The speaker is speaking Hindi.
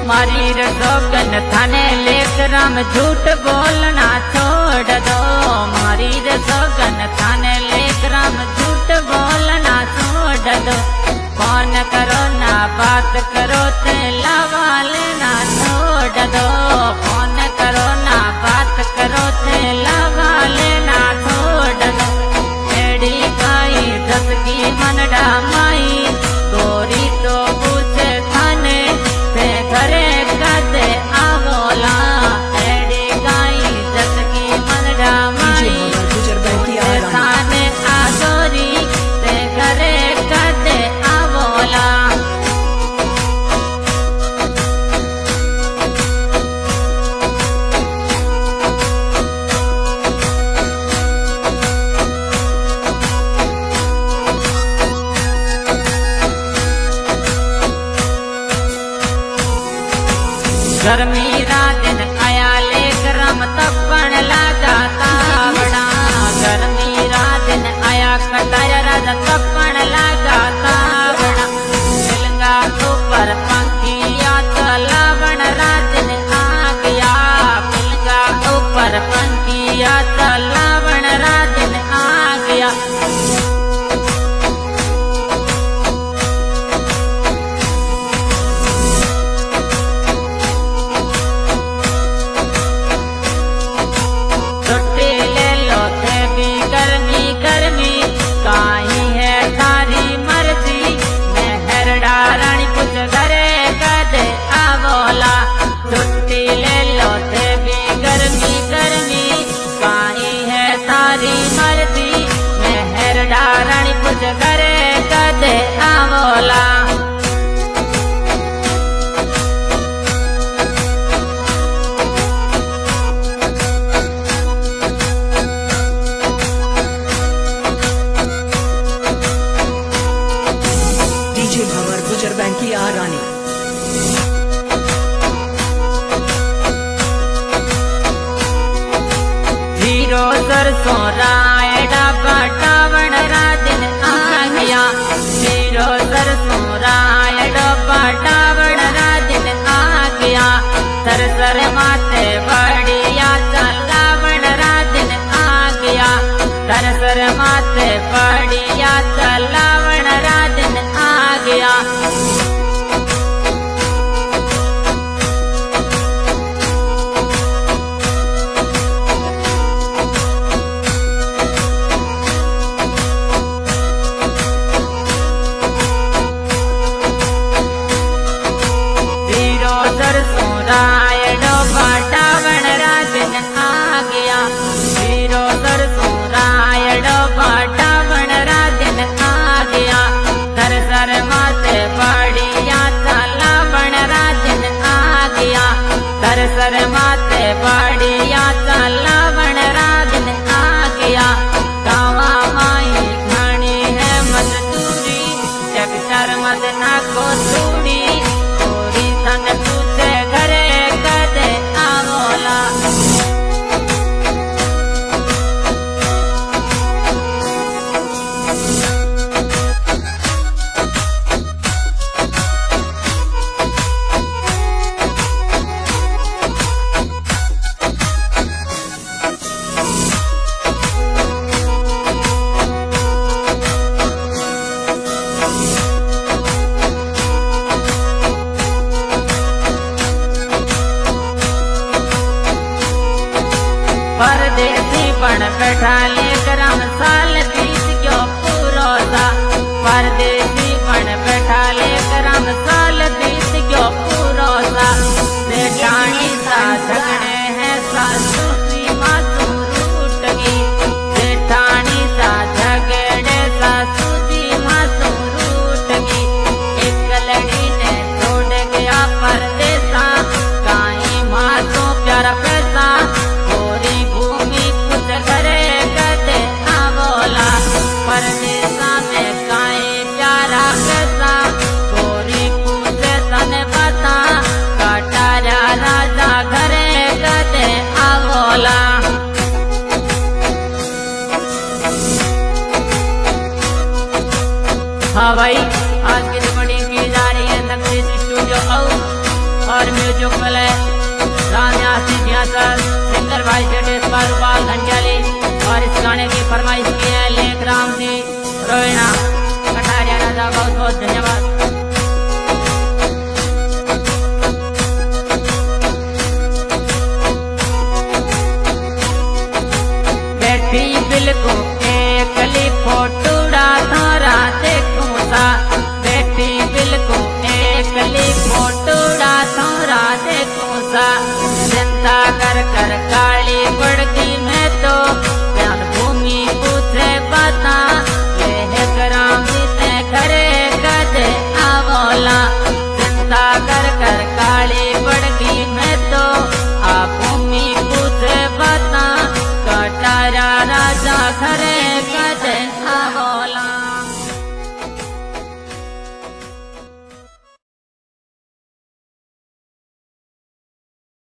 मारी रसोगन थाने लेकर हम झूठ बोलना छोड़ दो। मारी रसोगन थाने लेकर हम झूठ बोलना छोड़ दो। फोन करो ना बात करो ते लावा लेना छोड़ दो। फोन करो ना बात करो ते लावा लेना छोड़ दो। एड़ी गाई दस की मनडा माई गोरी तो पूछे थाने ते घरे कदे आवोला। एड़ी गाई दस की मनडा माई थाने आ गोरी ते घरे कदे आवोला। गर्मी राजन आया लेकर हम तपन लगा तावड़ा। गर्मी राजन आया कटाया राजा तपन लगा तावड़ा। तिलंगा ऊपर पंखिया तलावण राजन आ गया। तिलंगा ऊपर पंखिया तलावण राजन आ गया। घरे कदे आवोला। डीजे भंवर गुजर बैंक की आ रानी। हीरो सरसों रायडा पटावण राजन आ गया। हीरो सरसों रायडा पटावण राजन आ गया। सरसर माथे बढ़िया चलावण राजन आ गया। सरसर माथे बढ़िया चलावण राजन आ गया। रायडो पटावण राजन आ गया। हीरो सरसों रायडो पटावण राजन आ गया। सरसर माथे बढ़िया चलावण राजन आ गया। सरसर माथे बढ़िया चलावण राजन आ गया। गावा माई घणी है मजदूरी जगचर मदना को चूड़ी गोरी सन पूछे घरे कदे आवोला। परदेसी बन बैठा लेकर हम साल बीत क्यों पूरा सा। परदेसी बन बैठा लेकर हम साल बीत क्यों पूरा सा। बेटानी सा झगड़े हैं सासू की मासू रूठ गई। बेटानी सा झगड़े सासू की मासू रूठ गई। एक लड़ी ने छोड़ गया परदेसा काई मासू प्यारा पैसा। घरे कदे आवोला परदेसा में काए प्यार और म्यूजिक वाले रामयासी जियासर सिंगर भाई सेठ बाल घंटियाली और इस गाने की फरमाइश की है लेख राम जी रोहिणा कटारिया राजा। बहुत बहुत धन्यवाद। बैठी बिल्को एकली फोटोड़ा थारा देखूं सा, बैठी बिल्को एकली फोटोड़ा थारा देखूं सा। चिंता कर कर काली पड़ती मैं तो ज्ञान भूमि पूछे बता ले कराम से घरे कदे आवोला। चिंता कर कर काली पड़